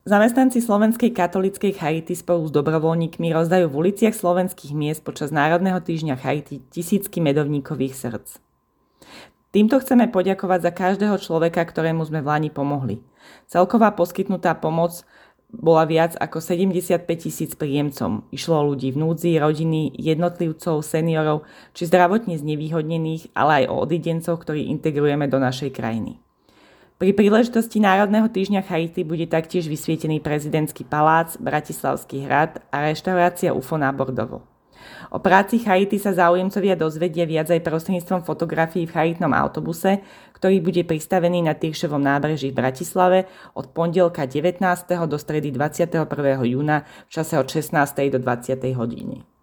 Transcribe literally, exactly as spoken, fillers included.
Zamestnanci Slovenskej katolíckej charity spolu s dobrovoľníkmi rozdajú v uliciach slovenských miest počas Národného týždňa charity tisícky medovníkových srdc. Týmto chceme poďakovať za každého človeka, ktorému sme v Lani pomohli. Celková poskytnutá pomoc bola viac ako sedemdesiatpäť tisíc príjemcom. Išlo o ľudí v núdzi, rodiny, jednotlivcov, seniorov či zdravotne znevýhodnených, ale aj o odidencov, ktorí integrujeme do našej krajiny. Pri príležitosti Národného týždňa charity bude taktiež vysvietený prezidentský palác, Bratislavský hrad a reštaurácia ú ef ó na Bordovo. O práci charity sa záujemcovia dozvedia viac aj prostredníctvom fotografií v charitnom autobuse, ktorý bude pristavený na Tyršovom nábreží v Bratislave od pondelka devätnásteho do stredy dvadsiateho prvého júna v čase od šestnástej do dvadsiatej hodiny.